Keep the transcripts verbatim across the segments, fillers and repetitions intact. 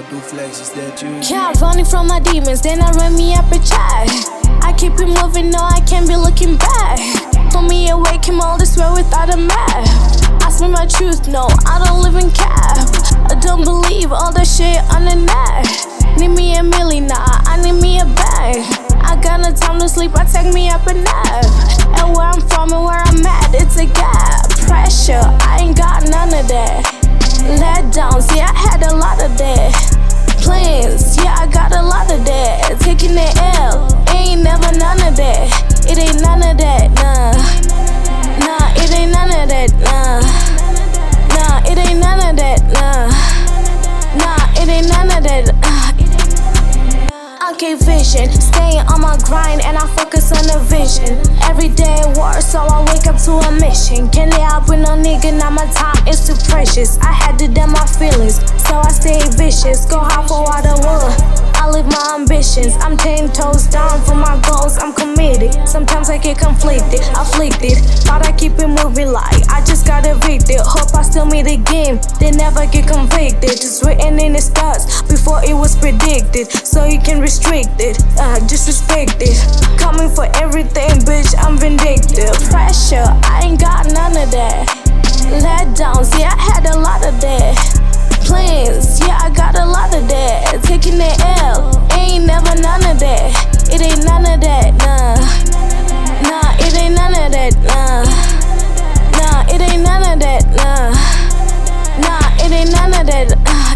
do flex, is that you? Yeah, running from my demons, then I run me up a chat. I keep it moving, no, I can't be looking back. Pull me away, came all this way without a map. Ask me my truth, no, I don't live in cap. I don't believe all that shit on the net. Need me a million, nah, I need me a bag. I got no time to sleep, I take me up a nap. And where I'm from and where I'm at, it's a gap. Pressure, I ain't got none of that. Let downs, yeah, I had a lot of that. Plans, yeah, I got a lot of that. Taking the L, ain't never none of that. It ain't none of that, nah. Nah, it ain't none of that, nah. Nah, it ain't none of that, nah. Nah, it ain't none of that. Uh. Okay, vision, staying on my grind and I focus on the vision. Every day work, so I wake up to a mission. Can't lay up with no nigga, now my time is too precious. I had to damn my feelings, so I stay vicious. Go hard for what I want, I live my ambitions. I'm ten toes down for my goals, I'm committed. Sometimes I get conflicted, afflicted, but I keep it moving like I just got evicted. Hope I still meet again, they never get convicted. Just written in the stars before it was predicted, so you can restrict it, uh, just respect it. Coming for everything, bitch, I'm vindictive. Pressure, I ain't got none of that. Let downs, yeah, I had a lot of that. Plans, yeah, I got a lot of that. Taking the L, ain't never none of that. It ain't none of that, nah. Nah, it ain't none of that, nah. Nah, it ain't none of that, nah. Nah, it ain't none of that. Uh.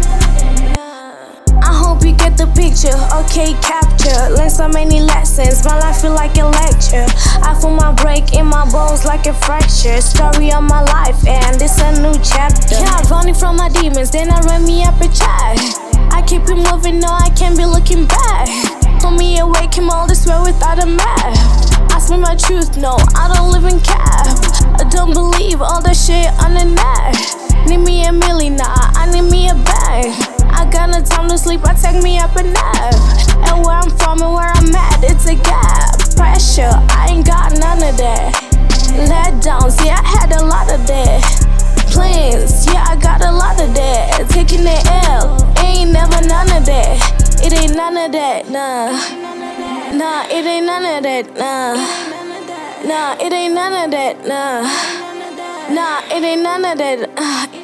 I hope you get the picture, okay, capture. Learn so many lessons, my life feel like a lecture. I feel my break in my bones like a fracture. Story of my life, and it's a new chapter. Yeah, running from my demons, then I run me up a chat. I keep it moving, no, I can't be looking back. Pull me away, came all this way without a map. Ask me my truth, no, I don't live in cap. I don't believe all that shit on the net. Need me a million, nah, I need me a bag. I got no time to sleep, I take me up a nap. And where I'm from and where I'm at, it's a gap. Pressure, I ain't got none of that. Let downs, yeah, I had a lot of that. Plans, yeah, I got a lot of that. Taking the L, ain't never none of that. It ain't none of that, nah. Nah, it ain't none of that, nah. Nah, it ain't none of that, nah. Nah, it ain't none of that. Uh.